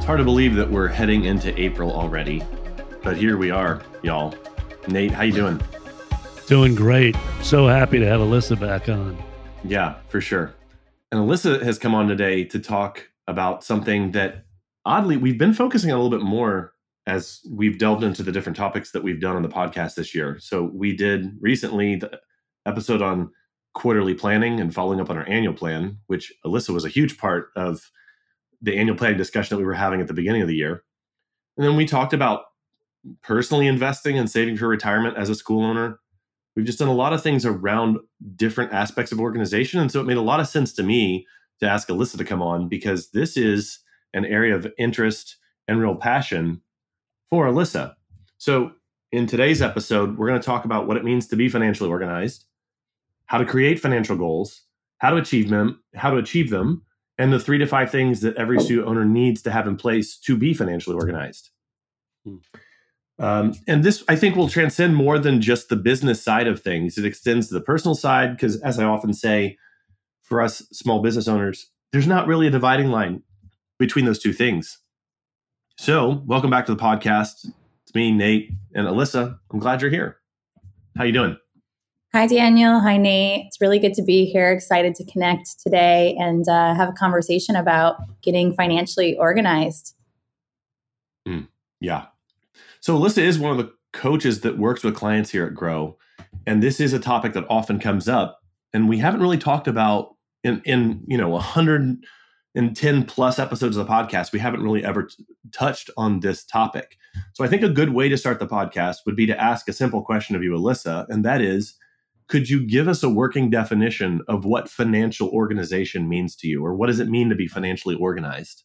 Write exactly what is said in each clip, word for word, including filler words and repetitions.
hard to believe that we're heading into April already, but here we are, y'all. Nate, how you doing? Doing great. So happy to have Alyssa back on. Yeah, for sure. And Alyssa has come on today to talk about something that, oddly, we've been focusing on a little bit more as we've delved into the different topics that we've done on the podcast this year. So we did recently the episode on quarterly planning and following up on our annual plan, which Alyssa was a huge part of the annual planning discussion that we were having at the beginning of the year. And then we talked about personally investing and saving for retirement as a school owner. We've just done a lot of things around different aspects of organization. And so it made a lot of sense to me to ask Alyssa to come on, because this is an area of interest and real passion for Alyssa. So in today's episode, we're going to talk about what it means to be financially organized, how to create financial goals, how to achieve them, how to achieve them, and the three to five things that every student owner needs to have in place to be financially organized. Hmm. Um, and this, I think, will transcend more than just the business side of things. It extends to the personal side, because as I often say, for us small business owners, there's not really a dividing line between those two things. So welcome back to the podcast. It's me, Nate, and Alyssa. I'm glad you're here. How you doing? Hi, Daniel. Hi, Nate. It's really good to be here. Excited to connect today and uh, have a conversation about getting financially organized. Mm, yeah. So Alyssa is one of the coaches that works with clients here at Grow. And this is a topic that often comes up. And we haven't really talked about in, in you know, one hundred ten plus episodes of the podcast, we haven't really ever t- touched on this topic. So I think a good way to start the podcast would be to ask a simple question of you, Alyssa, and that is, could you give us a working definition of what financial organization means to you, or what does it mean to be financially organized?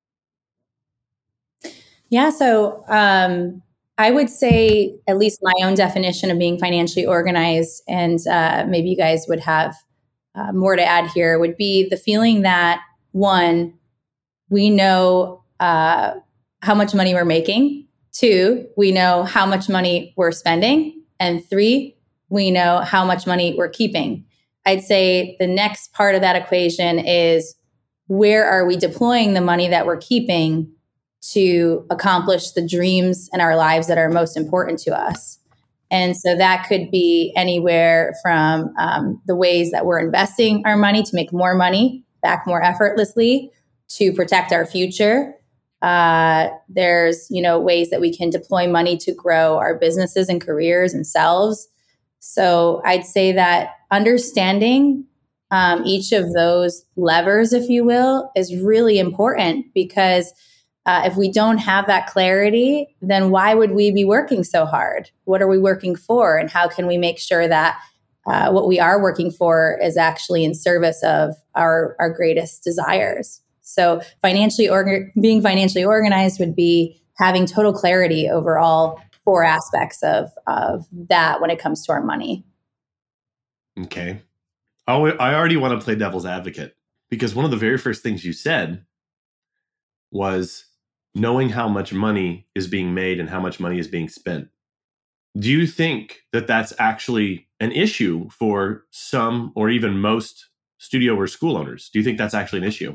Yeah, so um, I would say at least my own definition of being financially organized, and uh, maybe you guys would have uh, more to add here, would be the feeling that, one, we know uh, how much money we're making. Two, we know how much money we're spending. And three, we know how much money we're keeping. I'd say the next part of that equation is, where are we deploying the money that we're keeping to accomplish the dreams in our lives that are most important to us? And so that could be anywhere from um, the ways that we're investing our money to make more money back more effortlessly, to protect our future. Uh, there's, you know, ways that we can deploy money to grow our businesses and careers and selves. So I'd say that understanding um, each of those levers, if you will, is really important, because uh, if we don't have that clarity, then why would we be working so hard? What are we working for? And how can we make sure that uh, what we are working for is actually in service of our, our greatest desires? So financially, orga- being financially organized would be having total clarity over all four aspects of, of that when it comes to our money. Okay. I I already want to play devil's advocate, because one of the very first things you said was knowing how much money is being made and how much money is being spent. Do you think that that's actually an issue for some or even most studio or school owners? Do you think that's actually an issue?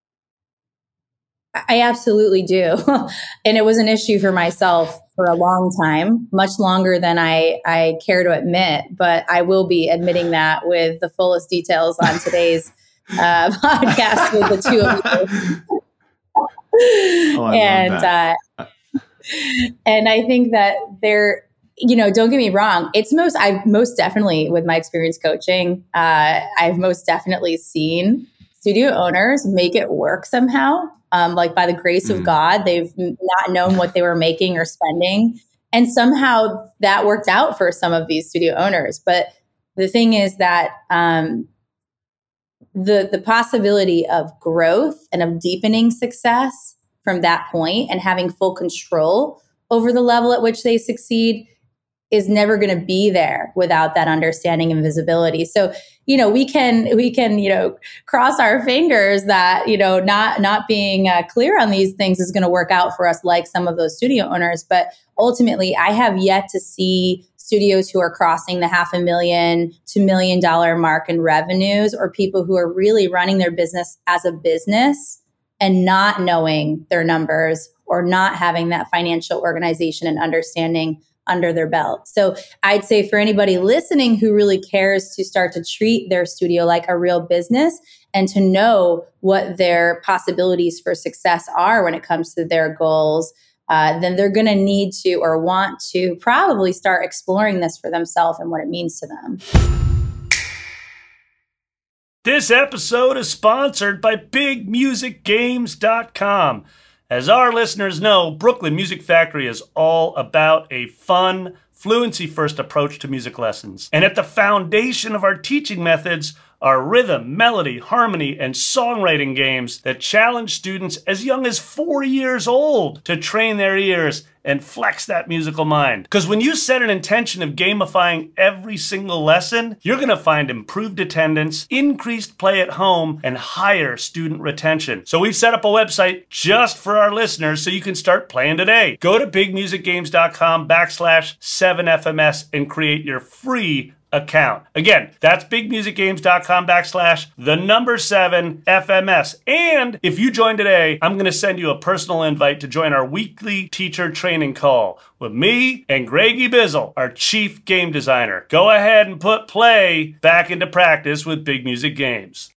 I absolutely do. And it was an issue for myself for a long time, much longer than I, I care to admit, but I will be admitting that with the fullest details on today's uh, podcast with the two of you. Oh, I and, love that. Uh, and I think that there, you know, don't get me wrong. It's most, I've most definitely, with my experience coaching, uh, I've most definitely seen studio owners make it work somehow. Um, like by the grace Mm. of God, they've not known what they were making or spending. And somehow that worked out for some of these studio owners. But the thing is that um, the, the possibility of growth and of deepening success from that point and having full control over the level at which they succeed is never going to be there without that understanding and visibility. So, you know, we can, we can, you know, cross our fingers that, you know, not, not being uh, clear on these things is going to work out for us, like some of those studio owners. But ultimately, I have yet to see studios who are crossing the half a million to million dollar mark in revenues, or people who are really running their business as a business and not knowing their numbers or not having that financial organization and understanding under their belt. So I'd say for anybody listening who really cares to start to treat their studio like a real business and to know what their possibilities for success are when it comes to their goals, uh, then they're going to need to or want to probably start exploring this for themselves and what it means to them. This episode is sponsored by big music games dot com. As our listeners know, Brooklyn Music Factory is all about a fun, fluency-first approach to music lessons. And at the foundation of our teaching methods are rhythm, melody, harmony, and songwriting games that challenge students as young as four years old to train their ears and flex that musical mind. Because when you set an intention of gamifying every single lesson, you're going to find improved attendance, increased play at home, and higher student retention. So we've set up a website just for our listeners so you can start playing today. Go to big music games dot com backslash seven F M S and create your free account. Again, that's big music games dot com backslash the number seven F M S. And if you join today, I'm going to send you a personal invite to join our weekly teacher training call with me and Greggy Bizzle, our chief game designer. Go ahead and put play back into practice with Big Music Games.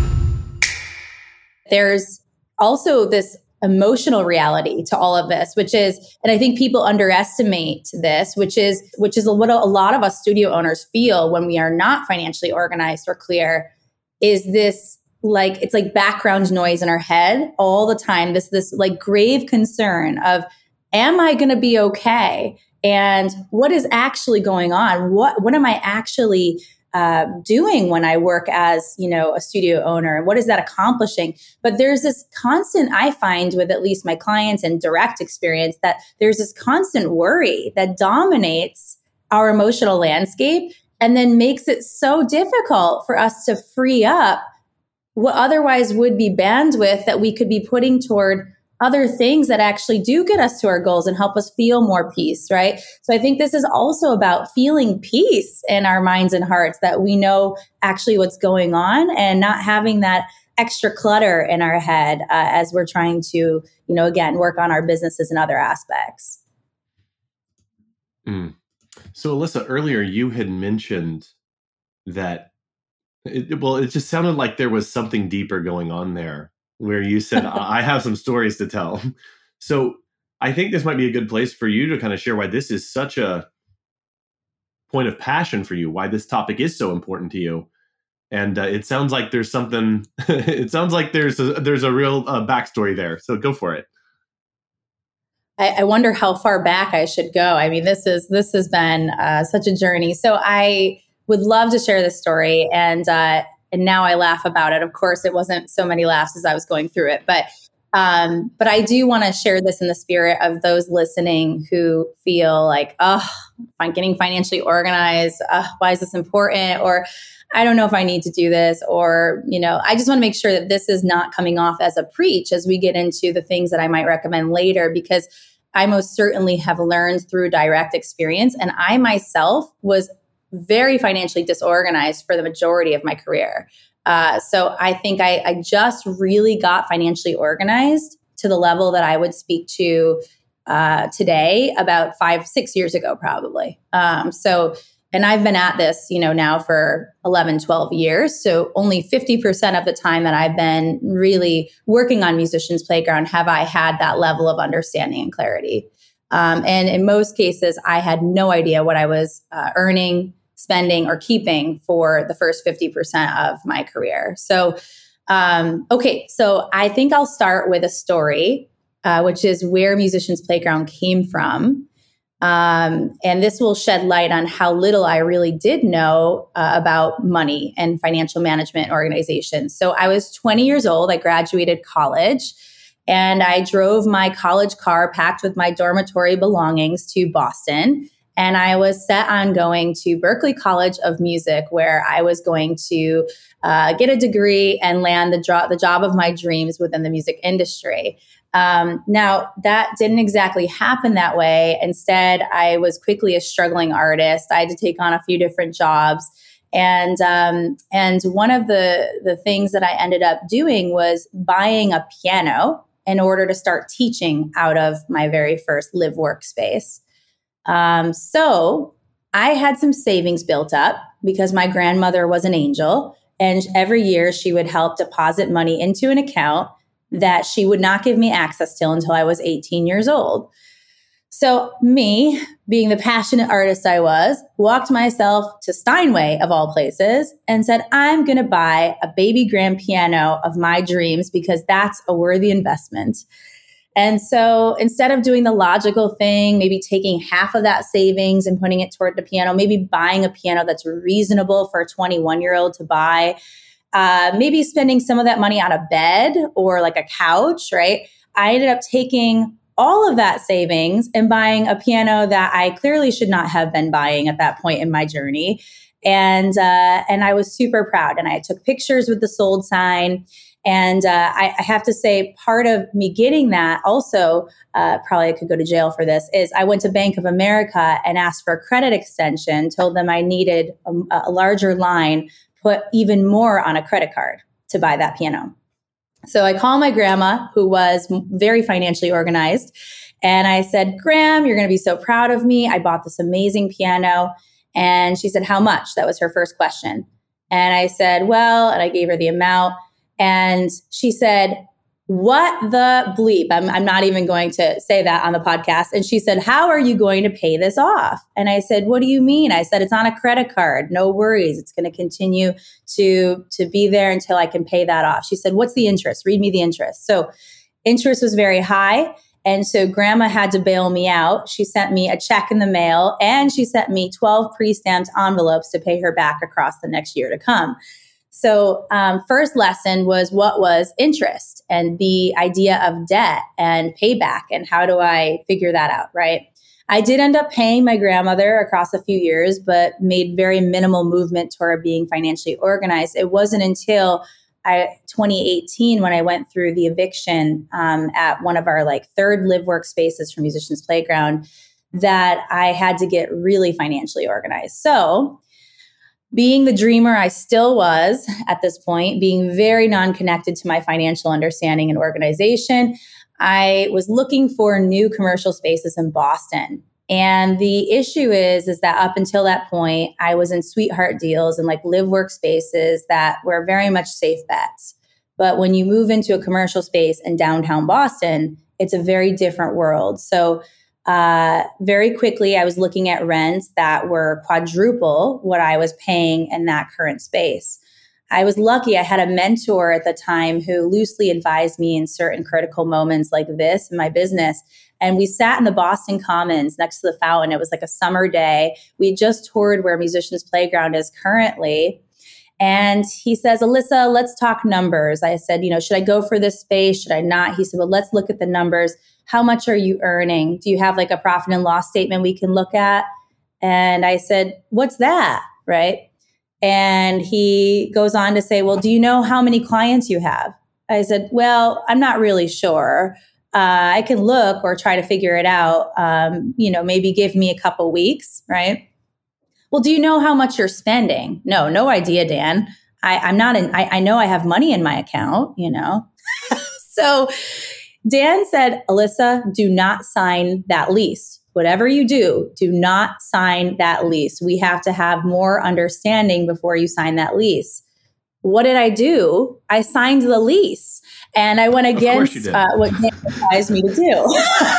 There's also this emotional reality to all of this, which is, and I think people underestimate this, which is, which is what a lot of us studio owners feel when we are not financially organized or clear, is this like, it's like background noise in our head all the time. This, this like grave concern of, am I going to be okay? And what is actually going on? What, what am I actually Uh, doing when I work as, you know, a studio owner? What is that accomplishing? But there's this constant, I find with at least my clients and direct experience, that there's this constant worry that dominates our emotional landscape and then makes it so difficult for us to free up what otherwise would be bandwidth that we could be putting toward other things that actually do get us to our goals and help us feel more peace, right? So I think this is also about feeling peace in our minds and hearts, that we know actually what's going on and not having that extra clutter in our head uh, as we're trying to, you know, again, work on our businesses and other aspects. Mm. So Alyssa, earlier you had mentioned that, it, well, it just sounded like there was something deeper going on there, where you said, I have some stories to tell. So I think this might be a good place for you to kind of share why this is such a point of passion for you, why this topic is so important to you. And uh, it sounds like there's something, it sounds like there's a, there's a real uh, backstory there. So go for it. I, I wonder how far back I should go. I mean, this is, this has been uh, such a journey. So I would love to share this story, and uh, And now I laugh about it. Of course, it wasn't so many laughs as I was going through it. But um, but I do want to share this in the spirit of those listening who feel like, oh, I'm getting financially organized. Uh, why is this important? Or I don't know if I need to do this. Or, you know, I just want to make sure that this is not coming off as a preach as we get into the things that I might recommend later, because I most certainly have learned through direct experience. And I myself was very financially disorganized for the majority of my career. Uh, so I think I, I just really got financially organized to the level that I would speak to uh, today about five, six years ago, probably. Um, so, and I've been at this, you know, now for eleven, twelve years. So only fifty percent of the time that I've been really working on Musicians Playground have I had that level of understanding and clarity. Um, and in most cases, I had no idea what I was uh, earning, spending, or keeping for the first fifty percent of my career. So, um, okay, so I think I'll start with a story, uh, which is where Musicians Playground came from. Um, and this will shed light on how little I really did know uh, about money and financial management organizations. So I was twenty years old. I graduated college, and I drove my college car packed with my dormitory belongings to Boston. And I was set on going to Berklee College of Music, where I was going to uh, get a degree and land the, jo- the job of my dreams within the music industry. Um, now, that didn't exactly happen that way. Instead, I was quickly a struggling artist. I had to take on a few different jobs. And um, and one of the, the things that I ended up doing was buying a piano in order to start teaching out of my very first live workspace. Um, so I had some savings built up because my grandmother was an angel. And every year she would help deposit money into an account that she would not give me access to until I was eighteen years old. So me, being the passionate artist I was, walked myself to Steinway, of all places, and said, I'm going to buy a baby grand piano of my dreams because that's a worthy investment. And so instead of doing the logical thing, maybe taking half of that savings and putting it toward the piano, maybe buying a piano that's reasonable for a twenty-one-year-old to buy, uh, maybe spending some of that money on a bed or like a couch, right? I ended up taking all of that savings and buying a piano that I clearly should not have been buying at that point in my journey. And uh, and I was super proud. And I took pictures with the sold sign. And uh, I, I have to say, part of me getting that also, uh, probably I could go to jail for this, is I went to Bank of America and asked for a credit extension, told them I needed a, a larger line, put even more on a credit card to buy that piano. So I called my grandma, who was very financially organized, and I said, Gram, you're going to be so proud of me. I bought this amazing piano. And she said, how much? That was her first question. And I said, well, and I gave her the amount. And she said, what the bleep? I'm, I'm not even going to say that on the podcast. And she said, how are you going to pay this off? And I said, what do you mean? I said, it's on a credit card. No worries. It's going to continue to, to be there until I can pay that off. She said, what's the interest? Read me the interest. So interest was very high. And so grandma had to bail me out. She sent me a check in the mail and she sent me twelve pre-stamped envelopes to pay her back across the next year to come. So um, first lesson was what was interest and the idea of debt and payback and how do I figure that out, right? I did end up paying my grandmother across a few years, but made very minimal movement toward being financially organized. It wasn't until I, twenty eighteen when I went through the eviction um, at one of our like third live workspaces for Musicians Playground that I had to get really financially organized. So being the dreamer I still was at this point, being very non-connected to my financial understanding and organization, I was looking for new commercial spaces in Boston. And the issue is, is that up until that point, I was in sweetheart deals and like live workspaces that were very much safe bets. But when you move into a commercial space in downtown Boston, it's a very different world. So Uh, very quickly, I was looking at rents that were quadruple what I was paying in that current space. I was lucky. I had a mentor at the time who loosely advised me in certain critical moments like this in my business. And we sat in the Boston Commons next to the fountain. It was like a summer day. We just toured where Musicians Playground is currently. And he says, Alyssa, let's talk numbers. I said, you know, should I go for this space? Should I not? He said, well, let's look at the numbers. How much are you earning? Do you have like a profit and loss statement we can look at? And I said, what's that? Right. And he goes on to say, well, do you know how many clients you have? I said, well, I'm not really sure. Uh, I can look or try to figure it out. Um, you know, maybe give me a couple weeks. Right. Well, do you know how much you're spending? No, no idea, Dan. I, I'm not in, I, I know I have money in my account, you know. So Dan said, Alyssa, do not sign that lease. Whatever you do, do not sign that lease. We have to have more understanding before you sign that lease. What did I do? I signed the lease and I went against uh, what Dan advised me to do.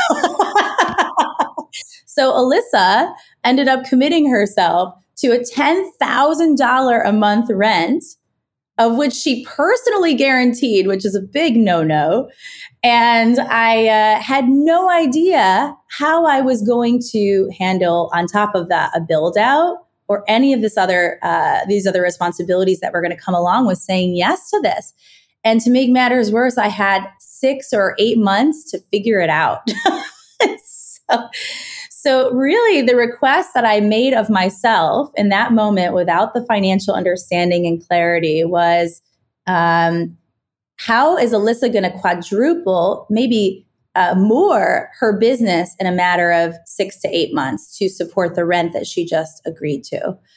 So Alyssa ended up committing herself to a ten thousand dollars a month rent, of which she personally guaranteed, which is a big no-no. And I uh, had no idea how I was going to handle, on top of that, a build out or any of this other uh, these other responsibilities that were going to come along with saying yes to this. And to make matters worse, I had six or eight months to figure it out. so, So really the request that I made of myself in that moment without the financial understanding and clarity was, um, how is Alyssa going to quadruple, maybe uh, more, her business in a matter of six to eight months to support the rent that she just agreed to?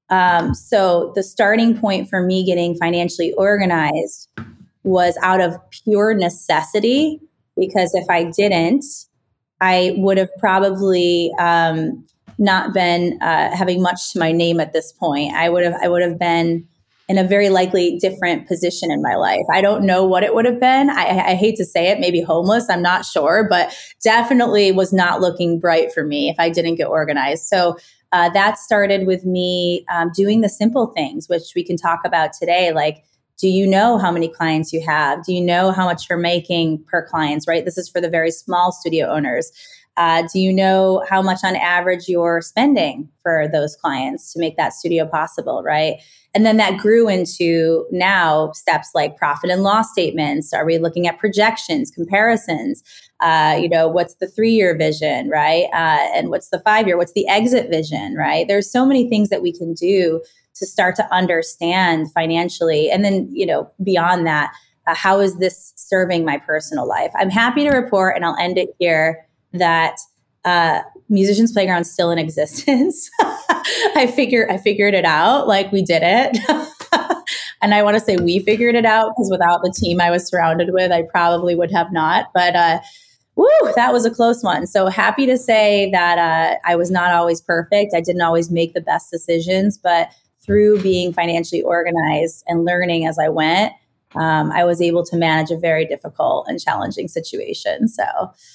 Um, so the starting point for me getting financially organized was out of pure necessity, because if I didn't, I would have probably um, not been uh, having much to my name at this point. I would have I would have been in a very likely different position in my life. I don't know what it would have been. I, I hate to say it, maybe homeless, I'm not sure, but definitely was not looking bright for me if I didn't get organized. So uh, that started with me um, doing the simple things, which we can talk about today, like, do you know how many clients you have? Do you know how much you're making per clients, right? This is for the very small studio owners. Uh, do you know how much on average you're spending for those clients to make that studio possible, right? And then that grew into now steps like profit and loss statements. Are we looking at projections, comparisons? Uh, you know, what's the three-year vision, right? Uh, and what's the five-year? What's the exit vision, right? There's so many things that we can do to start to understand financially. And then, you know, beyond that, uh, how is this serving my personal life? I'm happy to report, and I'll end it here, that uh, Musicians Playground is still in existence. I figure I figured it out, like we did it. And I want to say we figured it out, because without the team I was surrounded with, I probably would have not. But uh, woo, that was a close one. So happy to say that uh, I was not always perfect. I didn't always make the best decisions, but through being financially organized and learning as I went, um, I was able to manage a very difficult and challenging situation. So.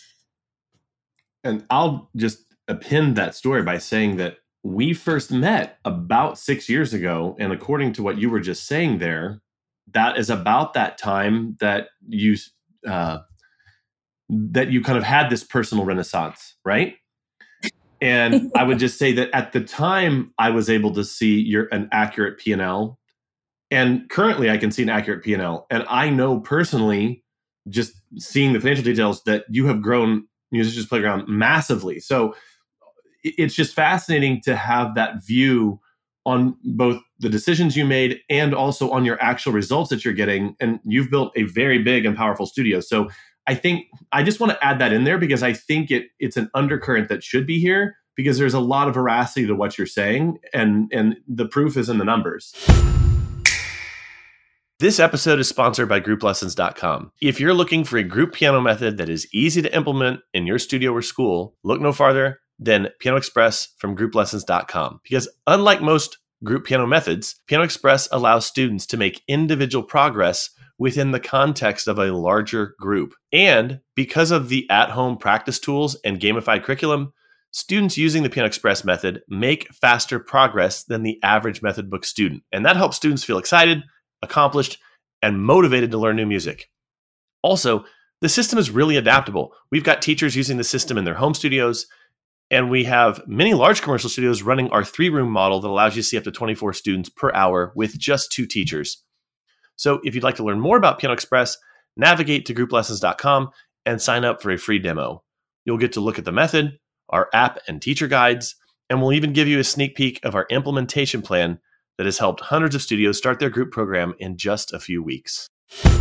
And I'll just append that story by saying that we first met about six years ago. And according to what you were just saying there, that is about that time that you uh, that you kind of had this personal renaissance, right? And I would just say that at the time, I was able to see your an accurate P and L. And currently, I can see an accurate P and L. And I know personally, just seeing the financial details, that you have grown Musicians Playground massively. So it's just fascinating to have that view on both the decisions you made and also on your actual results that you're getting. And you've built a very big and powerful studio. So I think I just want to add that in there, because I think it it's an undercurrent that should be here, because there's a lot of veracity to what you're saying, and and the proof is in the numbers. This episode is sponsored by group lessons dot com. If you're looking for a group piano method that is easy to implement in your studio or school, look no farther than Piano Express from group lessons dot com. Because unlike most group piano methods, Piano Express allows students to make individual progress within the context of a larger group. And because of the at-home practice tools and gamified curriculum, students using the Piano Express method make faster progress than the average method book student. And that helps students feel excited, accomplished, and motivated to learn new music. Also, the system is really adaptable. We've got teachers using the system in their home studios, and we have many large commercial studios running our three-room model that allows you to see up to twenty-four students per hour with just two teachers. So if you'd like to learn more about Piano Express, navigate to group lessons dot com and sign up for a free demo. You'll get to look at the method, our app and teacher guides, and we'll even give you a sneak peek of our implementation plan that has helped hundreds of studios start their group program in just a few weeks.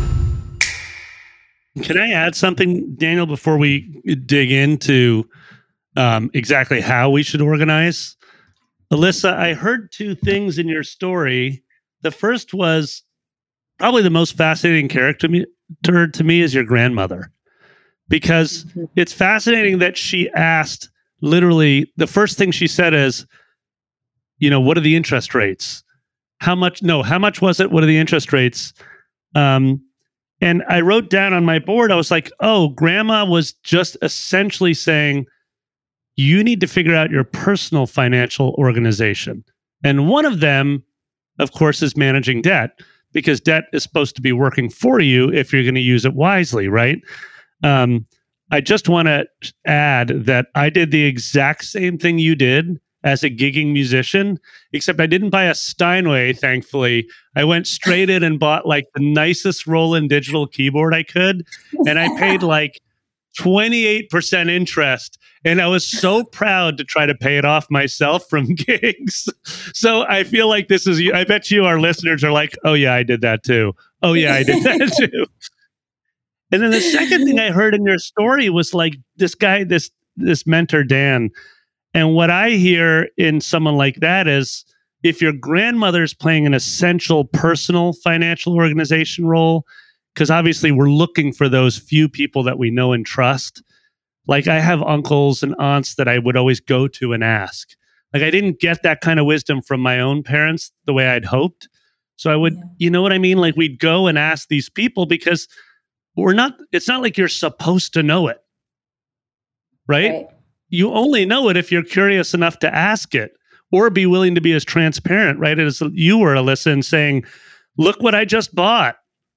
Can I add something, Daniel, before we dig into um, exactly how we should organize? Alyssa, I heard two things in your story. The first was probably the most fascinating character to me, to me is your grandmother, because it's fascinating that she asked, literally, the first thing she said is, you know, what are the interest rates? How much? No, how much was it? What are the interest rates? Um, and I wrote down on my board, I was like, oh, grandma was just essentially saying, you need to figure out your personal financial organization. And one of them, of course, is managing debt, because debt is supposed to be working for you if you're going to use it wisely, right? Um, I just want to add that I did the exact same thing you did as a gigging musician, except I didn't buy a Steinway, thankfully. I went straight in and bought like the nicest Roland digital keyboard I could, and I paid like twenty-eight percent interest, and I was so proud to try to pay it off myself from gigs. So I feel like this is, I bet you our listeners are like, oh yeah, I did that too. Oh yeah, I did that too. And then the second thing I heard in your story was like this guy, this this mentor, Dan. And what I hear in someone like that is, if your grandmother's playing an essential personal financial organization role, because obviously we're looking for those few people that we know and trust. Like I have uncles and aunts that I would always go to and ask. Like I didn't get that kind of wisdom from my own parents the way I'd hoped. So I would, yeah. you know what I mean? Like we'd go and ask these people because we're not, it's not like you're supposed to know it, right? right? You only know it if you're curious enough to ask it or be willing to be as transparent, right? As you were, Alyssa, and saying, look what I just bought,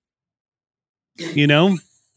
you know?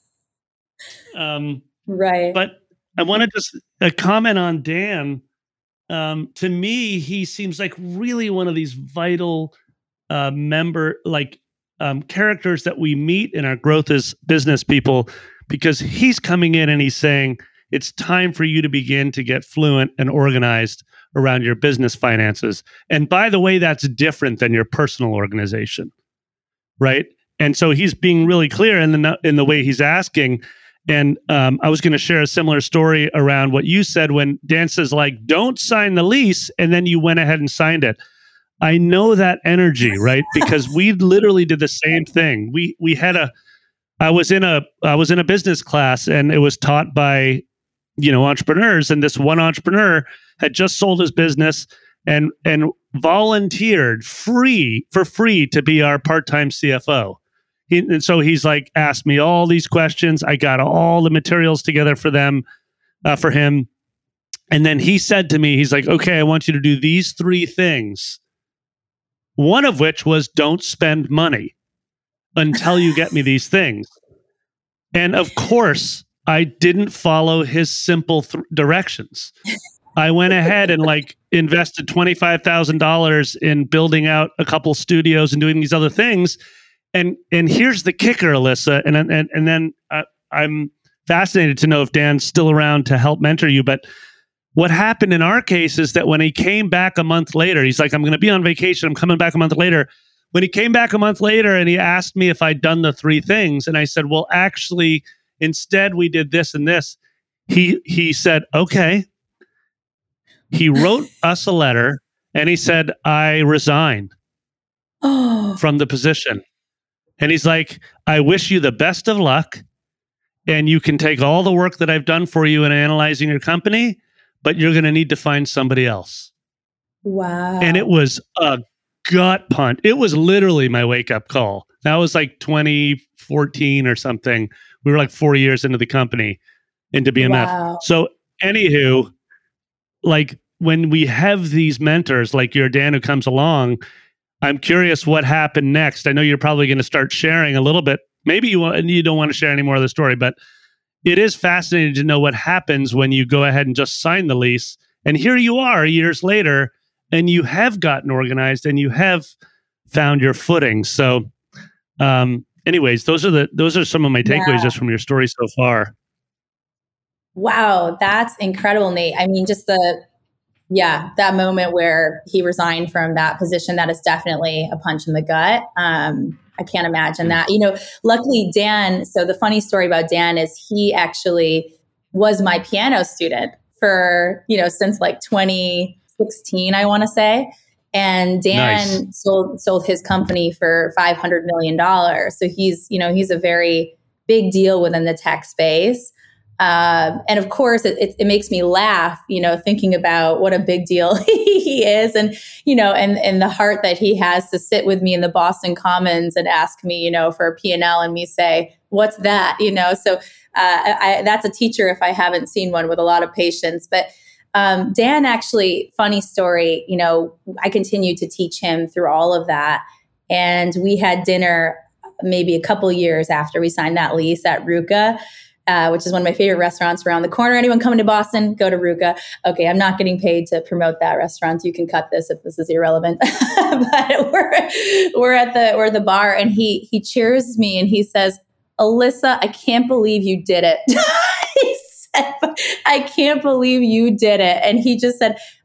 um, right. But I want to just uh, comment on Dan. Um, to me, he seems like really one of these vital uh, member, like um, characters that we meet in our growth as business people, because he's coming in and he's saying, it's time for you to begin to get fluent and organized around your business finances. And by the way, that's different than your personal organization, right? And so he's being really clear in the in the way he's asking. And um, I was going to share a similar story around what you said when Dan says, like, don't sign the lease, and then you went ahead and signed it. I know that energy, right? Because we literally did the same thing. We we had a, I was in a I was in a business class, and it was taught by, you know, entrepreneurs, and this one entrepreneur had just sold his business and and volunteered free for free to be our part-time C F O. He, and so he's like asked me all these questions. I got all the materials together for them, uh, for him. And then he said to me, he's like, okay, I want you to do these three things. One of which was don't spend money until you get me these things. And of course, I didn't follow his simple th- directions. I went ahead and like invested twenty-five thousand dollars in building out a couple studios and doing these other things. And and here's the kicker, Alyssa, and and and then uh, I'm fascinated to know if Dan's still around to help mentor you. But what happened in our case is that when he came back a month later, he's like, I'm going to be on vacation. I'm coming back a month later. When he came back a month later and he asked me if I'd done the three things, and I said, well, actually, instead we did this and this. He he said, okay. He wrote us a letter and he said, I resign oh. from the position. And he's like, I wish you the best of luck, and you can take all the work that I've done for you in analyzing your company, but you're going to need to find somebody else. Wow. And it was a gut punch. It was literally my wake-up call. That was like twenty fourteen or something. We were like four years into the company, into B M F. Wow. So anywho, like when we have these mentors like your Dan who comes along, I'm curious what happened next. I know you're probably going to start sharing a little bit. Maybe you want, you don't want to share any more of the story, but it is fascinating to know what happens when you go ahead and just sign the lease. And here you are years later, and you have gotten organized and you have found your footing. So, um, anyways, those are the those are some of my takeaways yeah. just from your story so far. Wow, that's incredible, Nate. I mean, just the Yeah, that moment where he resigned from that position, that is definitely a punch in the gut. Um, I can't imagine that. You know, luckily Dan, so the funny story about Dan is he actually was my piano student for, you know, since like twenty sixteen, I want to say. And Dan nice. sold sold his company for five hundred million dollars. So he's, you know, he's a very big deal within the tech space. Um, and of course, it, it, it makes me laugh, you know, thinking about what a big deal he is, and you know, and and the heart that he has to sit with me in the Boston Commons and ask me, you know, for a P and L, and me say, "What's that?" You know, so uh, I, that's a teacher if I haven't seen one, with a lot of patience. But um, Dan, actually, funny story. You know, I continued to teach him through all of that, and we had dinner maybe a couple years after we signed that lease at Ruka. Uh, which is one of my favorite restaurants around the corner. Anyone coming to Boston, go to Ruka. Okay, I'm not getting paid to promote that restaurant. You can cut this if this is irrelevant. But we're we're at the we're at the bar, and he he cheers me and he says, "Alyssa, I can't believe you did it." He said, "I can't believe you did it." And he just said,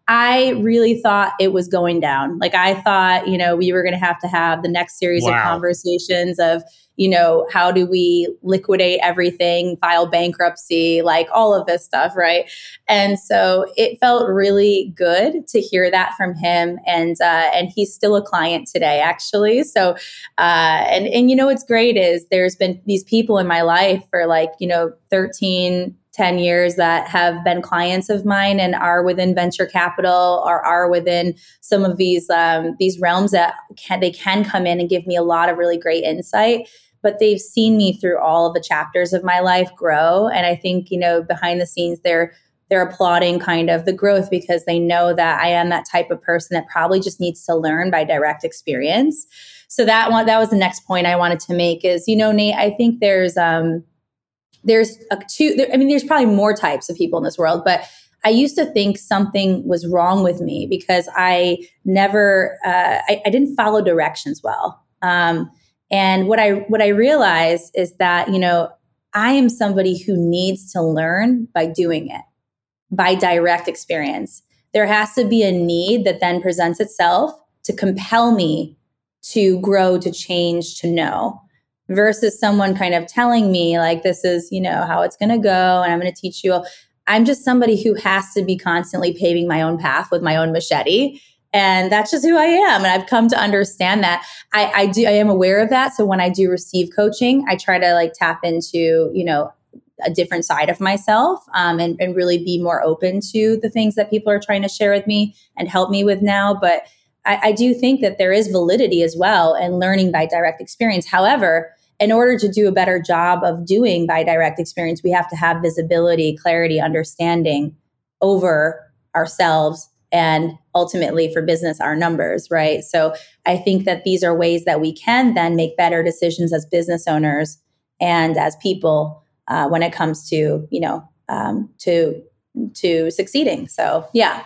I really thought it was going down. Like I thought, you know, we were going to have to have the next series Wow. of conversations of, you know, how do we liquidate everything, file bankruptcy, like all of this stuff, right? And so it felt really good to hear that from him, and uh, and he's still a client today, actually. So, uh, and and you know what's great is there's been these people in my life for like you know thirteen, ten years that have been clients of mine and are within venture capital or are within some of these um, these realms that can, they can come in and give me a lot of really great insight. But they've seen me through all of the chapters of my life grow. And I think, you know, behind the scenes, they're they're applauding kind of the growth because they know that I am that type of person that probably just needs to learn by direct experience. So that one, that was the next point I wanted to make is, you know, Nate, I think there's um, there's a two, there, I mean, there's probably more types of people in this world, but I used to think something was wrong with me because I never, uh, I, I didn't follow directions well. Um, And what I what I realized is that, you know, I am somebody who needs to learn by doing it, by direct experience. There has to be a need that then presents itself to compel me to grow, to change, to know, versus someone kind of telling me like, this is, you know, how it's going to go and I'm going to teach you. I'm just somebody who has to be constantly paving my own path with my own machete. And that's just who I am. And I've come to understand that. I, I do, I am aware of that. So when I do receive coaching, I try to like tap into, you know, a different side of myself um, and, and really be more open to the things that people are trying to share with me and help me with now. But I, I do think that there is validity as well in learning by direct experience. However, in order to do a better job of doing by direct experience, we have to have visibility, clarity, understanding over ourselves, and ultimately for business, our numbers, right? So I think that these are ways that we can then make better decisions as business owners and as people uh, when it comes to, you know, um, to to succeeding. So yeah.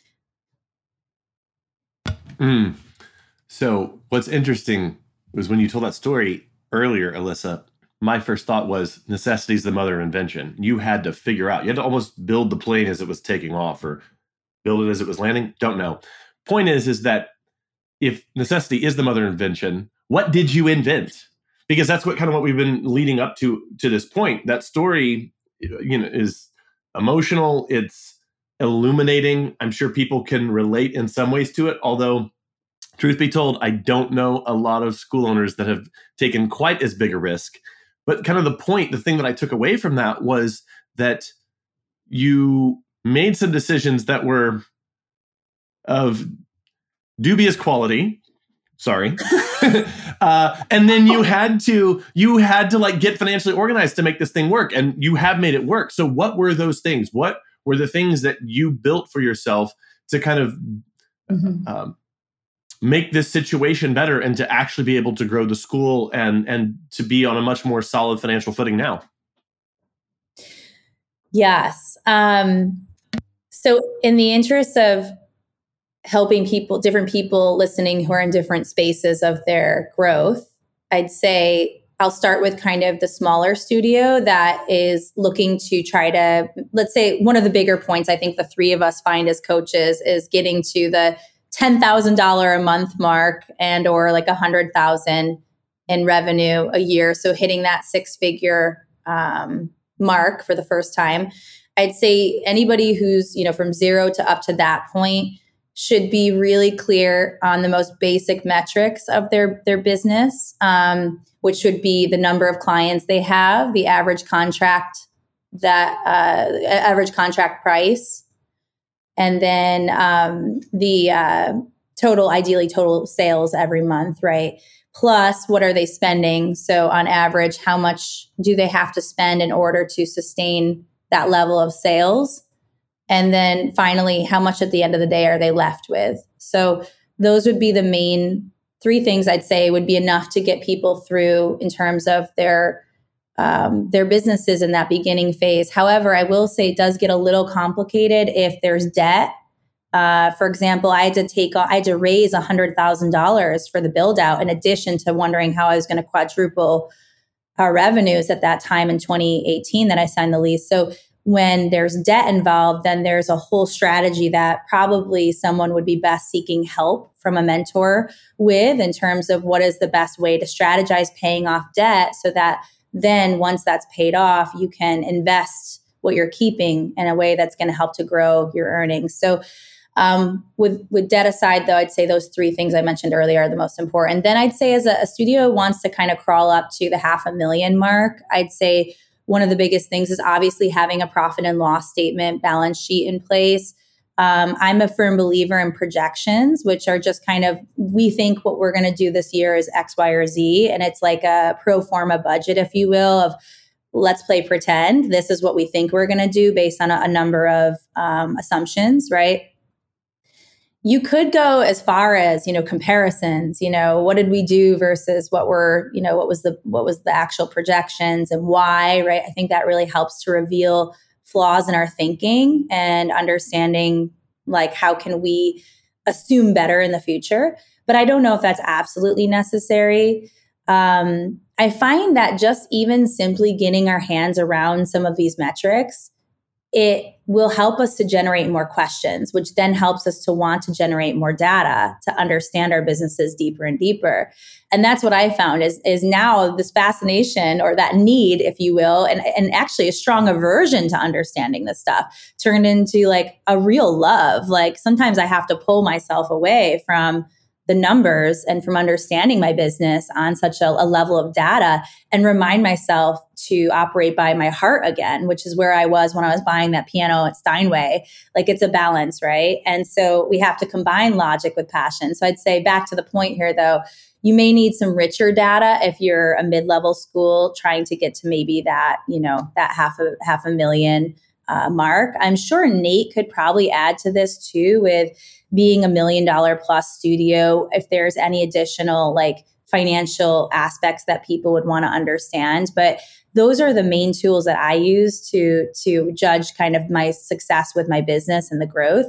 Mm. So what's interesting was when you told that story earlier, Alyssa, my first thought was necessity is the mother of invention. You had to figure out, you had to almost build the plane as it was taking off or build it as it was landing. Don't know. Point is, is that if necessity is the mother of invention, what did you invent? Because that's what kind of what we've been leading up to to this point. That story, you know, is emotional. It's illuminating. I'm sure people can relate in some ways to it. Although, truth be told, I don't know a lot of school owners that have taken quite as big a risk. But kind of the point, the thing that I took away from that was that you made some decisions that were of dubious quality. Sorry. uh, and then you had to, you had to like get financially organized to make this thing work. And you have made it work. So what were those things? What were the things that you built for yourself to kind of mm-hmm. um, make this situation better and to actually be able to grow the school and, and to be on a much more solid financial footing now? Yes. Um, So in the interest of helping people, different people listening who are in different spaces of their growth, I'd say I'll start with kind of the smaller studio that is looking to try to, let's say one of the bigger points I think the three of us find as coaches is getting to the ten thousand dollars a month mark and or like one hundred thousand dollars in revenue a year. So hitting that six figure um, mark for the first time. I'd say anybody who's, you know, from zero to up to that point should be really clear on the most basic metrics of their, their business, um, which would be the number of clients they have, the average contract, that uh, average contract price, and then um, the uh, total, ideally total sales every month, right? Plus, what are they spending? So on average, how much do they have to spend in order to sustain that level of sales? And then finally, how much at the end of the day are they left with? So those would be the main three things I'd say would be enough to get people through in terms of their um, their businesses in that beginning phase. However, I will say it does get a little complicated if there's debt. Uh, for example, I had to take, I had to raise one hundred thousand dollars for the build out in addition to wondering how I was going to quadruple our revenues at that time in twenty eighteen that I signed the lease. So when there's debt involved, then there's a whole strategy that probably someone would be best seeking help from a mentor with, in terms of what is the best way to strategize paying off debt, so that then once that's paid off, you can invest what you're keeping in a way that's going to help to grow your earnings. So um, with, with debt aside, though, I'd say those three things I mentioned earlier are the most important. Then I'd say as a, a studio wants to kind of crawl up to the half a million mark, I'd say one of the biggest things is obviously having a profit and loss statement, balance sheet in place. Um, I'm a firm believer in projections, which are just kind of, we think what we're going to do this year is X, Y, or Z. And it's like a pro forma budget, if you will, of let's play pretend. This is what we think we're going to do based on a, a number of um, assumptions, right? You could go as far as, you know, comparisons, you know, what did we do versus what were, you know, what was the, what was the actual projections and why, right? I think that really helps to reveal flaws in our thinking and understanding, like, how can we assume better in the future? But I don't know if that's absolutely necessary. Um, I find that just even simply getting our hands around some of these metrics, it will help us to generate more questions, which then helps us to want to generate more data to understand our businesses deeper and deeper. And that's what I found is, is now this fascination, or that need, if you will, and, and actually a strong aversion to understanding this stuff turned into like a real love. Like sometimes I have to pull myself away from the numbers and from understanding my business on such a, a level of data, and remind myself to operate by my heart again, which is where I was when I was buying that piano at Steinway. Like, it's a balance, right? And so we have to combine logic with passion. So I'd say, back to the point here though, you may need some richer data if you're a mid-level school trying to get to maybe that, you know, that half a half a million uh, mark. I'm sure Nate could probably add to this too, with being a million dollar plus studio, if there's any additional like financial aspects that people would want to understand. But those are the main tools that I use to, to judge kind of my success with my business and the growth.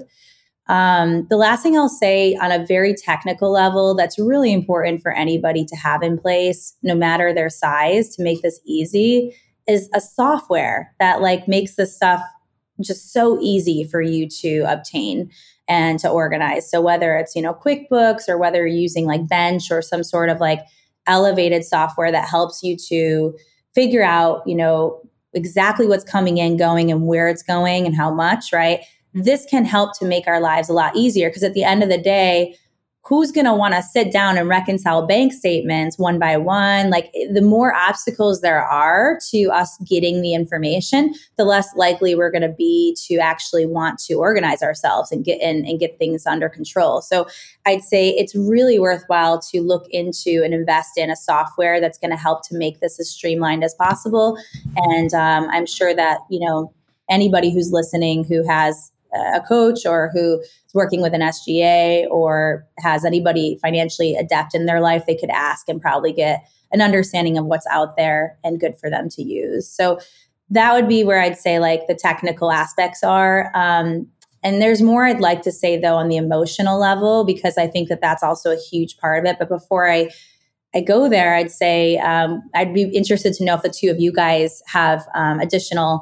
Um, the last thing I'll say on a very technical level that's really important for anybody to have in place, no matter their size, to make this easy, is a software that like makes this stuff just so easy for you to obtain and to organize. So whether it's, you know, QuickBooks, or whether you're using like Bench or some sort of like elevated software that helps you to figure out, you know, exactly what's coming in, going, and where it's going and how much, right? This can help to make our lives a lot easier, because at the end of the day, who's going to want to sit down and reconcile bank statements one by one? Like, the more obstacles there are to us getting the information, the less likely we're going to be to actually want to organize ourselves and get in and get things under control. So I'd say it's really worthwhile to look into and invest in a software that's going to help to make this as streamlined as possible. And um, I'm sure that, you know, anybody who's listening who has a coach, or who is working with an S G A, or has anybody financially adept in their life, they could ask and probably get an understanding of what's out there and good for them to use. So that would be where I'd say like the technical aspects are. Um, and there's more I'd like to say though on the emotional level, because I think that that's also a huge part of it. But before I I go there, I'd say um, I'd be interested to know if the two of you guys have um, additional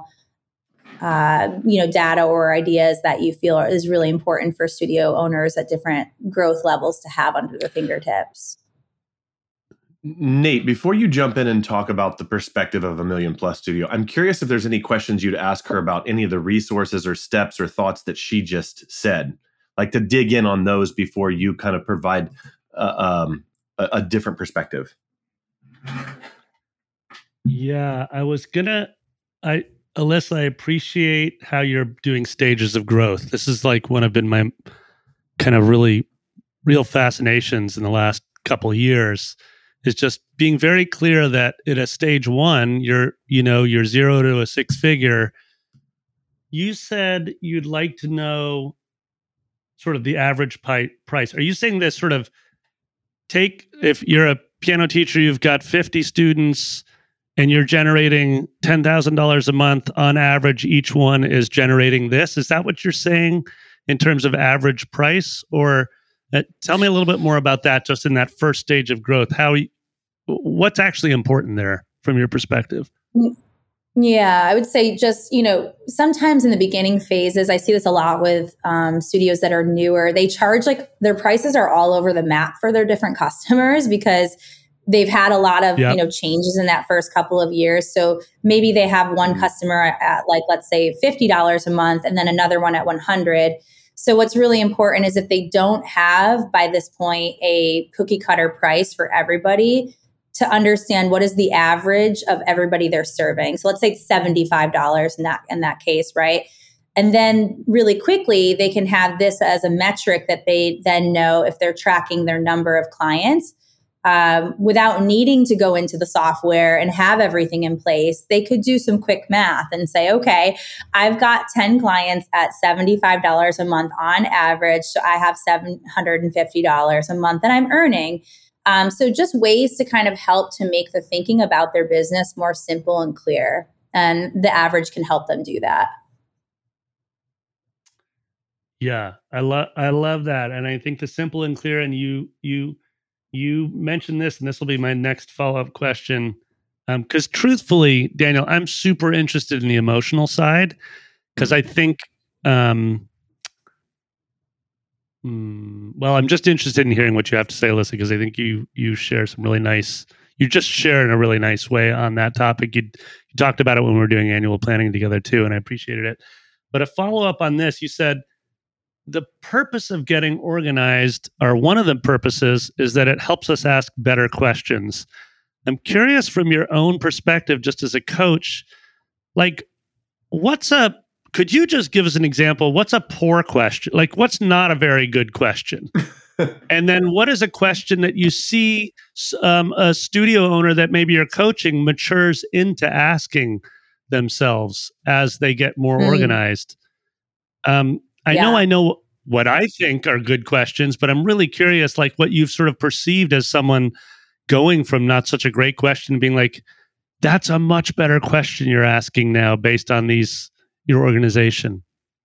Uh, you know, data or ideas that you feel is really important for studio owners at different growth levels to have under their fingertips. Nate, before you jump in and talk about the perspective of a million plus studio, I'm curious if there's any questions you'd ask her about any of the resources or steps or thoughts that she just said, like to dig in on those before you kind of provide uh, um, a, a different perspective. Yeah, I was gonna, I, Alyssa, I appreciate how you're doing stages of growth. This is like one of been my kind of really real fascinations in the last couple of years, is just being very clear that at a stage one, you're, you know, you're zero to a six figure. You said you'd like to know sort of the average pi- price. Are you saying this sort of take, if you're a piano teacher, you've got fifty students, and you're generating ten thousand dollars a month on average, each one is generating this? Is that what you're saying in terms of average price? Or uh, tell me a little bit more about that, just in that first stage of growth. How, what's actually important there from your perspective? Yeah, I would say just, you know, sometimes in the beginning phases, I see this a lot with um, studios that are newer. They charge like their prices are all over the map for their different customers because they've had a lot of, Yep. you know, changes in that first couple of years. So maybe they have one Mhm. customer at like, let's say fifty dollars a month and then another one at one hundred. So what's really important is if they don't have by this point a cookie cutter price for everybody, to understand what is the average of everybody they're serving. So let's say it's seventy-five dollars in that in that case, right? And then really quickly, they can have this as a metric that they then know if they're tracking their number of clients um, without needing to go into the software and have everything in place. They could do some quick math and say, okay, I've got ten clients at seventy-five dollars a month on average. So I have seven hundred fifty dollars a month that I'm earning. Um, so just ways to kind of help to make the thinking about their business more simple and clear. And the average can help them do that. Yeah, I love I love that, and I think the simple and clear. And you you you mentioned this, and this will be my next follow up question. Because um, truthfully, Daniel, I'm super interested in the emotional side because I think. Um, Well, I'm just interested in hearing what you have to say, Alyssa, because I think you you share some really nice. You just share in a really nice way on that topic. You, you talked about it when we were doing annual planning together too, and I appreciated it. But a follow up on this, you said the purpose of getting organized, or one of the purposes, is that it helps us ask better questions. I'm curious from your own perspective, just as a coach, like what's a Could you just give us an example? What's a poor question? Like, what's not a very good question? And then what is a question that you see um, a studio owner that maybe you're coaching matures into asking themselves as they get more Mm. organized? Um, I Yeah. know I know what I think are good questions, but I'm really curious, like what you've sort of perceived as someone going from not such a great question to being like, that's a much better question you're asking now based on these your organization.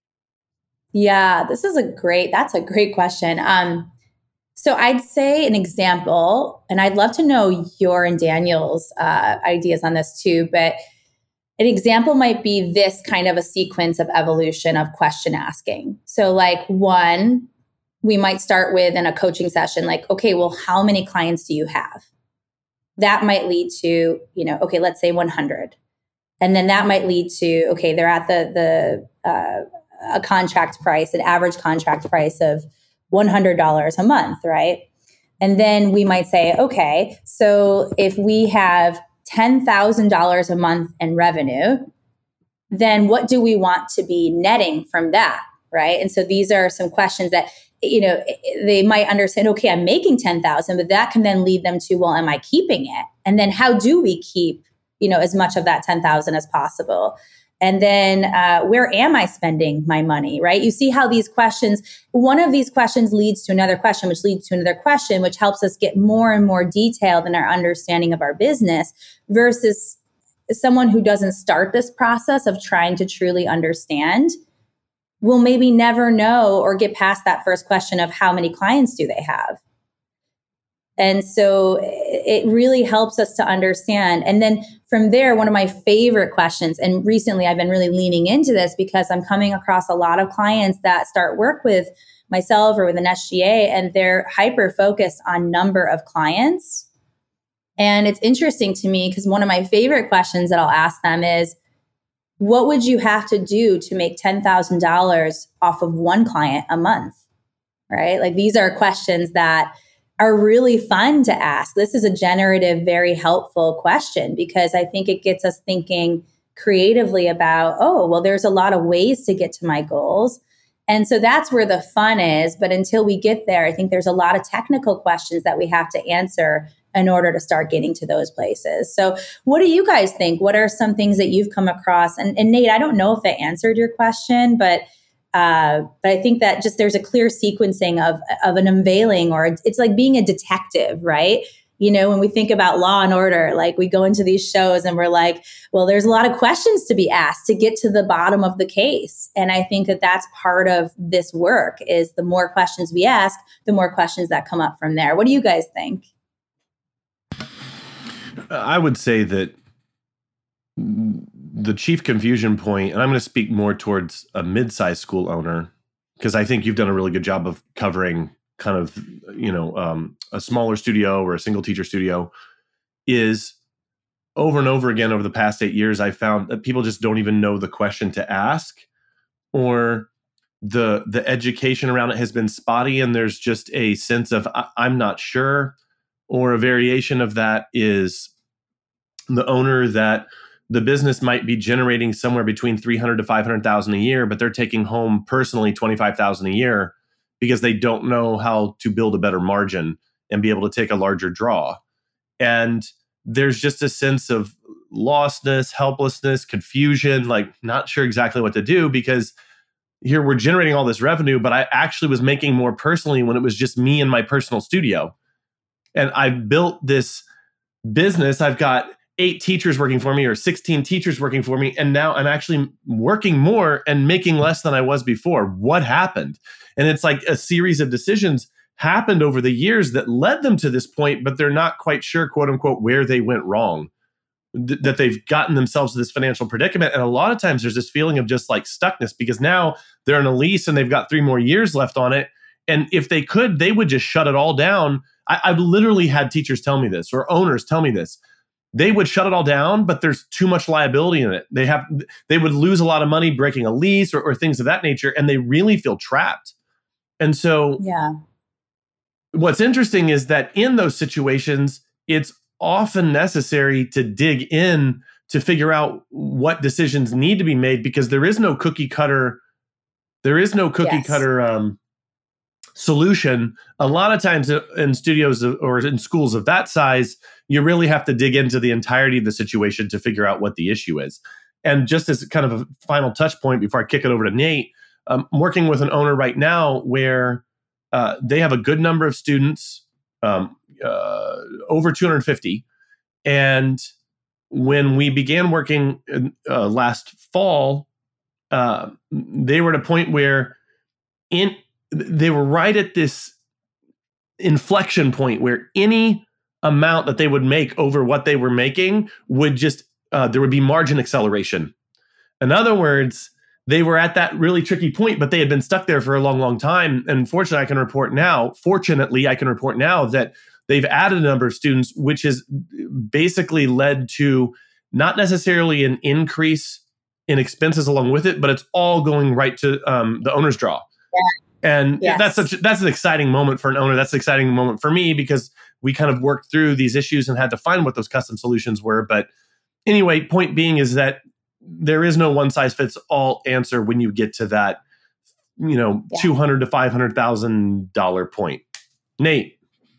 Yeah, this is a great, that's a great question. Um, so I'd say an example, and I'd love to know your and Daniel's uh, ideas on this too, but an example might be this kind of a sequence of evolution of question asking. So like one, we might start with in a coaching session, like, okay, well, how many clients do you have? That might lead to, you know, okay, let's say one hundred. And then that might lead to, okay, they're at the, the uh, a contract price, an average contract price of one hundred dollars a month, right? And then we might say, okay, so if we have ten thousand dollars a month in revenue, then what do we want to be netting from that, right? And so these are some questions that, you know, they might understand, okay, I'm making ten thousand, but that can then lead them to, well, am I keeping it? And then how do we keep, you know, as much of that ten thousand as possible? And then uh, where am I spending my money, right? You see how these questions, one of these questions leads to another question, which leads to another question, which helps us get more and more detailed in our understanding of our business versus someone who doesn't start this process of trying to truly understand will maybe never know or get past that first question of how many clients do they have. And so it really helps us to understand. And then from there, one of my favorite questions, and recently I've been really leaning into this because I'm coming across a lot of clients that start work with myself or with an S G A, and they're hyper focused on number of clients. And it's interesting to me because one of my favorite questions that I'll ask them is, what would you have to do to make ten thousand dollars off of one client a month? Right? Like these are questions that are really fun to ask. This is a generative, very helpful question because I think it gets us thinking creatively about, oh, well, there's a lot of ways to get to my goals. And so that's where the fun is. But until we get there, I think there's a lot of technical questions that we have to answer in order to start getting to those places. So what do you guys think? What are some things that you've come across? And, and Nate, I don't know if I answered your question, but Uh, but I think that just there's a clear sequencing of of an unveiling, or it's like being a detective, right? You know, when we think about Law and Order, like we go into these shows and we're like, well, there's a lot of questions to be asked to get to the bottom of the case. And I think that that's part of this work is the more questions we ask, the more questions that come up from there. What do you guys think? I would say that the chief confusion point, and I'm going to speak more towards a mid-sized school owner, because I think you've done a really good job of covering kind of, you know, um, a smaller studio or a single teacher studio, is over and over again over the past eight years, I found that people just don't even know the question to ask, or the the education around it has been spotty, and there's just a sense of I- I'm not sure, or a variation of that is the owner that the business might be generating somewhere between three hundred to five hundred thousand a year, but they're taking home personally twenty-five thousand a year because they don't know how to build a better margin and be able to take a larger draw. And there's just a sense of lostness, helplessness, confusion, like not sure exactly what to do, because here we're generating all this revenue, but I actually was making more personally when it was just me and my personal studio. And I've built this business. I've got eight teachers working for me or sixteen teachers working for me. And now I'm actually working more and making less than I was before. What happened? And it's like a series of decisions happened over the years that led them to this point, but they're not quite sure, quote unquote, where they went wrong, th- that they've gotten themselves to this financial predicament. And a lot of times there's this feeling of just like stuckness, because now they're in a lease and they've got three more years left on it. And if they could, they would just shut it all down. I- I've literally had teachers tell me this, or owners tell me this. They would shut it all down, but there's too much liability in it. They have, they would lose a lot of money breaking a lease or, or things of that nature, and they really feel trapped. And so, yeah. What's interesting is that in those situations, it's often necessary to dig in to figure out what decisions need to be made, because there is no cookie cutter. There is no cookie Yes. cutter um, solution. A lot of times in studios or in schools of that size, you really have to dig into the entirety of the situation to figure out what the issue is. And just as kind of a final touch point before I kick it over to Nate, um, I'm working with an owner right now where uh, they have a good number of students, um, uh, over two hundred fifty. And when we began working uh, last fall, uh, they were at a point where in they were right at this inflection point where any amount that they would make over what they were making would just, uh, there would be margin acceleration. In other words, they were at that really tricky point, but they had been stuck there for a long, long time. And fortunately, I can report now, fortunately, I can report now that they've added a number of students, which has basically led to not necessarily an increase in expenses along with it, but it's all going right to um, the owner's draw. Yeah. And Yes. that's such that's an exciting moment for an owner. That's an exciting moment for me, because we kind of worked through these issues and had to find what those custom solutions were. But anyway, point being is that there is no one size fits all answer when you get to that, you know, Yeah. two hundred to five hundred thousand dollar point. Nate.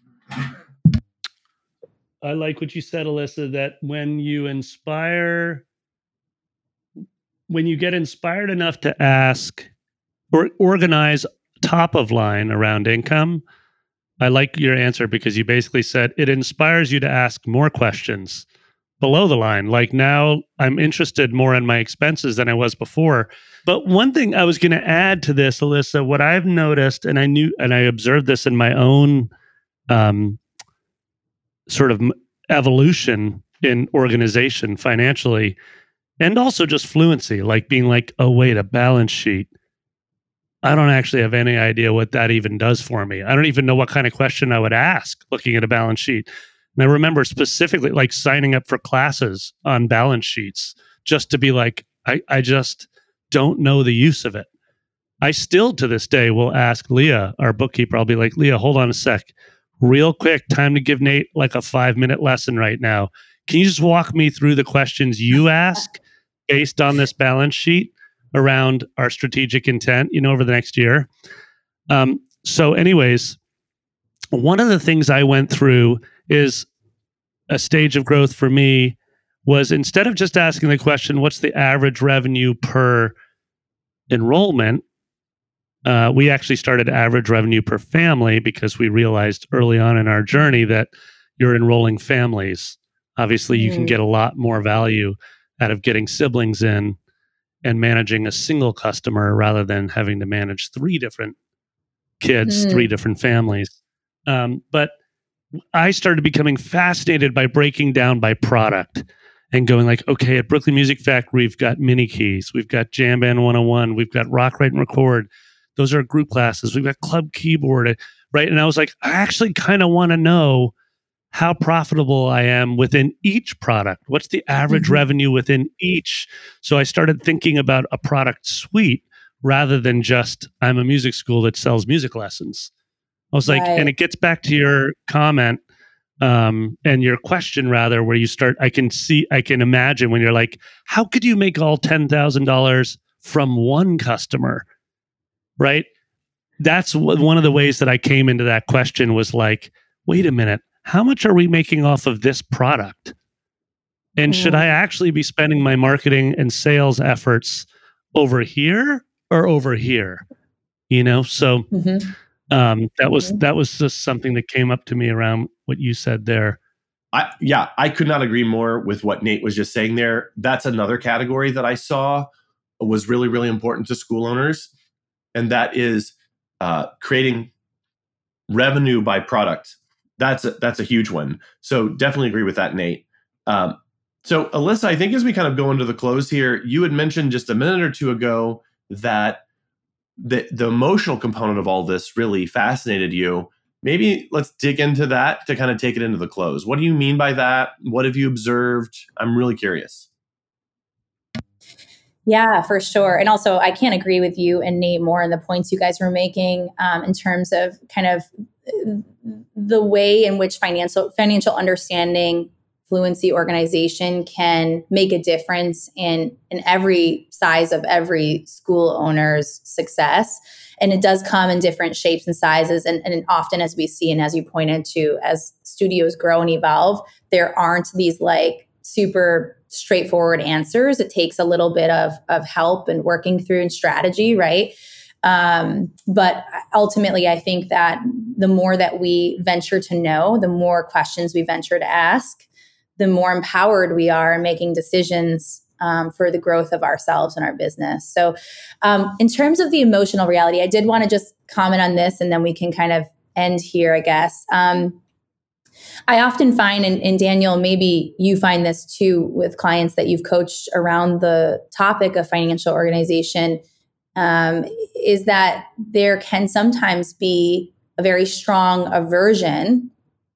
I like what you said, Alyssa, that when you inspire, when you get inspired enough to ask or organize top of line around income, I like your answer, because you basically said it inspires you to ask more questions below the line. Like, now I'm interested more in my expenses than I was before. But one thing I was going to add to this, Alyssa, what I've noticed, and I knew, and I observed this in my own um, sort of evolution in organization financially, and also just fluency, like being like, oh, wait, a balance sheet. I don't actually have any idea what that even does for me. I don't even know what kind of question I would ask looking at a balance sheet. And I remember specifically like signing up for classes on balance sheets just to be like, I, I just don't know the use of it. I still to this day will ask Leah, our bookkeeper, I'll be like, Leah, hold on a sec. Real quick, time to give Nate like a five minute lesson right now. Can you just walk me through the questions you ask based on this balance sheet around our strategic intent, you know, over the next year? Um, so anyways, one of the things I went through is a stage of growth for me was, instead of just asking the question, what's the average revenue per enrollment? Uh, we actually started average revenue per family, because we realized early on in our journey that you're enrolling families. Obviously, you mm. can get a lot more value out of getting siblings in and managing a single customer rather than having to manage three different kids, mm. three different families. Um, but I started becoming fascinated by breaking down by product and going like, okay, at Brooklyn Music Factory, we've got mini keys, we've got Jam Band one oh one, we've got Rock, Write, and Record. Those are group classes. We've got club keyboard, right? And I was like, I actually kind of want to know how profitable I am within each product. What's the average mm-hmm. revenue within each? So I started thinking about a product suite rather than just, I'm a music school that sells music lessons. I was like, right. And it gets back to your comment um, and your question rather, where you start, I can see, I can imagine when you're like, how could you make all ten thousand dollars from one customer, right? That's one of the ways that I came into that question was like, wait a minute, how much are we making off of this product? And mm. should I actually be spending my marketing and sales efforts over here or over here? You know, so mm-hmm. um, that was mm-hmm. that was just something that came up to me around what you said there. I, yeah, I could not agree more with what Nate was just saying there. That's another category that I saw was really, really important to school owners. And that is uh, creating revenue by product. That's a, that's a huge one. So definitely agree with that, Nate. Um, so Alyssa, I think as we kind of go into the close here, you had mentioned just a minute or two ago that the, the emotional component of all this really fascinated you. Maybe let's dig into that to kind of take it into the close. What do you mean by that? What have you observed? I'm really curious. Yeah, for sure. And also, I can't agree with you and Nate more on the points you guys were making um, in terms of kind of the way in which financial financial understanding, fluency, organization can make a difference in in every size of every school owner's success. And it does come in different shapes and sizes. And, and often, as we see, and as you pointed to, as studios grow and evolve, there aren't these like super straightforward answers. It takes a little bit of, of help and working through and strategy, right? Um, but ultimately, I think that the more that we venture to know, the more questions we venture to ask, the more empowered we are in making decisions um, for the growth of ourselves and our business. So um, in terms of the emotional reality, I did want to just comment on this, and then we can kind of end here, I guess. Um, I often find, and, and Daniel, maybe you find this too with clients that you've coached around the topic of financial organization, um, is that there can sometimes be a very strong aversion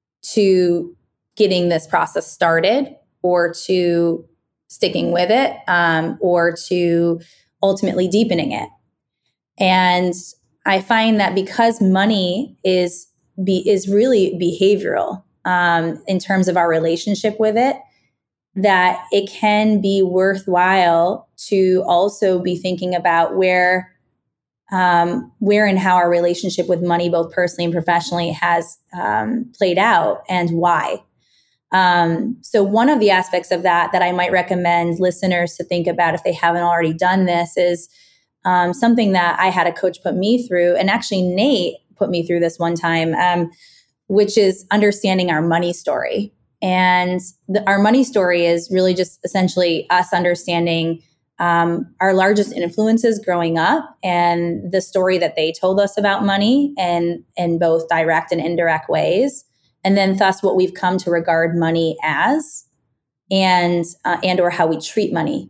to getting this process started or to sticking with it um, or to ultimately deepening it. And I find that because money is be, is really behavioral, Um, in terms of our relationship with it, that it can be worthwhile to also be thinking about where, um, where and how our relationship with money, both personally and professionally, has um, played out and why. Um, so one of the aspects of that that I might recommend listeners to think about if they haven't already done this is um, something that I had a coach put me through, and actually Nate put me through this one time. Um, which is understanding our money story. And the, our money story is really just essentially us understanding um, our largest influences growing up and the story that they told us about money and in both direct and indirect ways. And then thus what we've come to regard money as and, uh, and or how we treat money.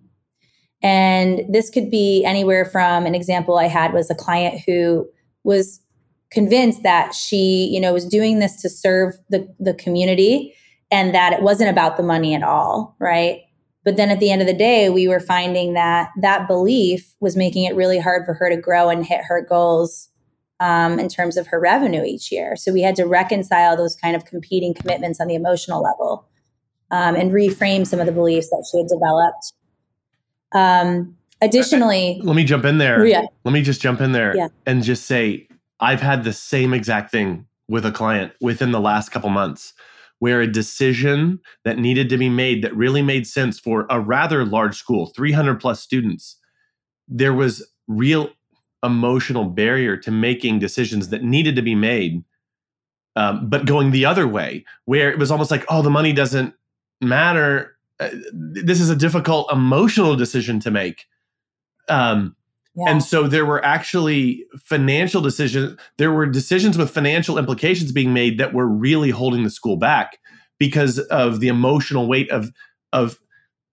And this could be anywhere from, an example I had was a client who was convinced that she, you know, was doing this to serve the, the community and that it wasn't about the money at all, right? But then at the end of the day, we were finding that that belief was making it really hard for her to grow and hit her goals um, in terms of her revenue each year. So we had to reconcile those kind of competing commitments on the emotional level um, and reframe some of the beliefs that she had developed. Um, additionally, let me jump in there. Yeah. Let me just jump in there yeah. and just say, I've had the same exact thing with a client within the last couple months, where a decision that needed to be made that really made sense for a rather large school, three hundred plus students, there was real emotional barrier to making decisions that needed to be made, um, but going the other way, where it was almost like, oh, the money doesn't matter. Uh, this is a difficult emotional decision to make. Um, Yeah. And so there were actually financial decisions. There were decisions with financial implications being made that were really holding the school back because of the emotional weight of, of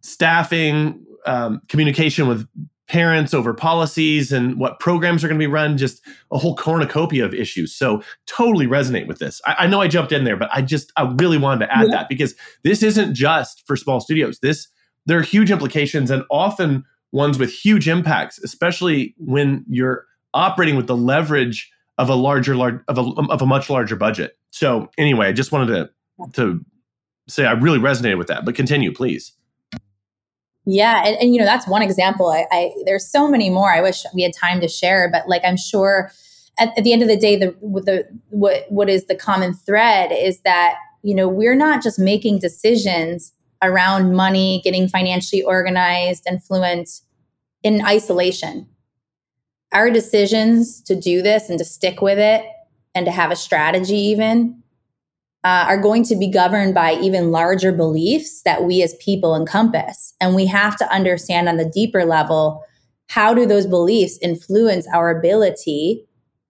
staffing, um, communication with parents over policies and what programs are going to be run, just a whole cornucopia of issues. So totally resonate with this. I, I know I jumped in there, but I just, I really wanted to add yeah. that because this isn't just for small studios. This, there are huge implications and often ones with huge impacts, especially when you're operating with the leverage of a larger, large, of a, of a much larger budget. So anyway, I just wanted to, to say I really resonated with that, but continue, please. Yeah. And, and you know, that's one example. I, I there's so many more I wish we had time to share, but like, I'm sure at, at the end of the day, the, the, what, what is the common thread is that, you know, we're not just making decisions around money, getting financially organized and fluent in isolation. Our decisions to do this and to stick with it and to have a strategy even Uh, are going to be governed by even larger beliefs that we as people encompass. And we have to understand on the deeper level, how do those beliefs influence our ability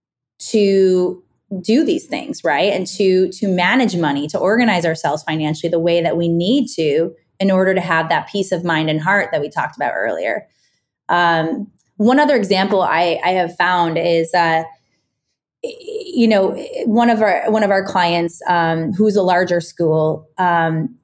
to do these things, right? And to, to manage money, to organize ourselves financially the way that we need to in order to have that peace of mind and heart that we talked about earlier. Um, one other example I, I have found is uh, you know, one of our one of our clients, um, who's a larger school, um,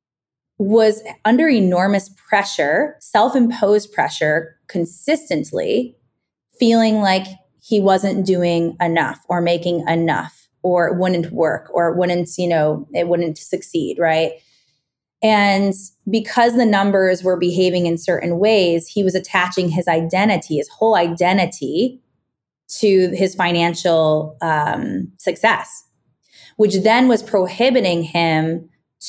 was under enormous pressure, self-imposed pressure, consistently, feeling like he wasn't doing enough or making enough, or it wouldn't work, or it wouldn't, you know, it wouldn't succeed, right? And because the numbers were behaving in certain ways, he was attaching his identity, his whole identity, to his financial um, success, which then was prohibiting him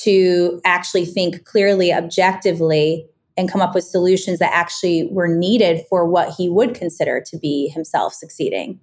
to actually think clearly, objectively, and come up with solutions that actually were needed for what he would consider to be himself succeeding.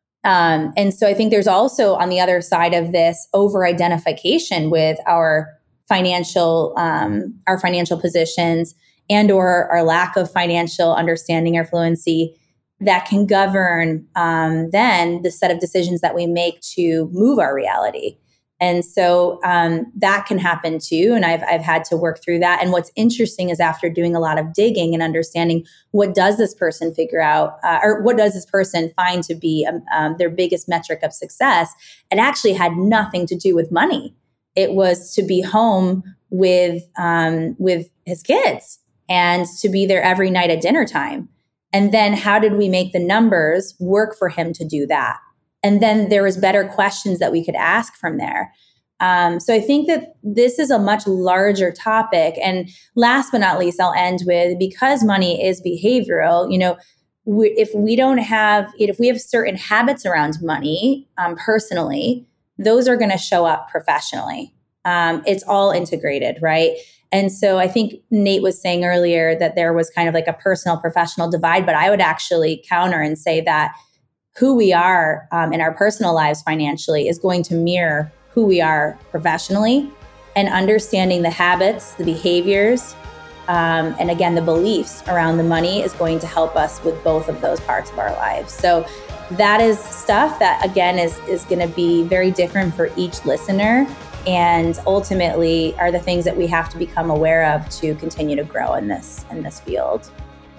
Um, and so I think there's also on the other side of this over-identification with our financial, um, our financial positions and or our lack of financial understanding or fluency that can govern um, then the set of decisions that we make to move our reality. And so um, that can happen too. And I've, I've had to work through that. And what's interesting is after doing a lot of digging and understanding what does this person figure out, uh, or what does this person find to be um, um, their biggest metric of success, it actually had nothing to do with money. It was to be home with um, with his kids and to be there every night at dinner time. And then how did we make the numbers work for him to do that? And then there was better questions that we could ask from there. Um, so I think that this is a much larger topic. And last but not least, I'll end with, because money is behavioral, you know, we, if we don't have, if we have certain habits around money um, personally, those are going to show up professionally. Um, it's all integrated, right? And so I think Nate was saying earlier that there was kind of like a personal professional divide, but I would actually counter and say that who we are um, in our personal lives financially is going to mirror who we are professionally, and understanding the habits, the behaviors, um, and again, the beliefs around the money is going to help us with both of those parts of our lives. So that is stuff that, again, is, is going to be very different for each listener, and ultimately are the things that we have to become aware of to continue to grow in this in this field.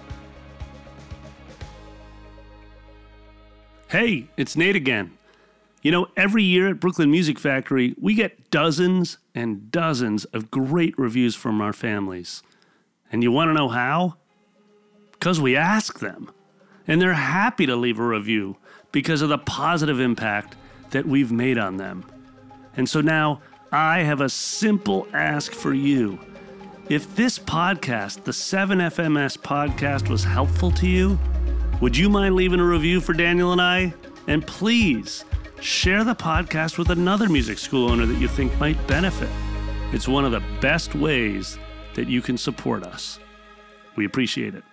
Hey, it's Nate again. You know, every year at Brooklyn Music Factory, we get dozens and dozens of great reviews from our families. And you want to know how? Because we ask them. And they're happy to leave a review because of the positive impact that we've made on them. And so now, I have a simple ask for you. If this podcast, the seven F M S podcast, was helpful to you, would you mind leaving a review for Daniel and I? And please share the podcast with another music school owner that you think might benefit. It's one of the best ways that you can support us. We appreciate it.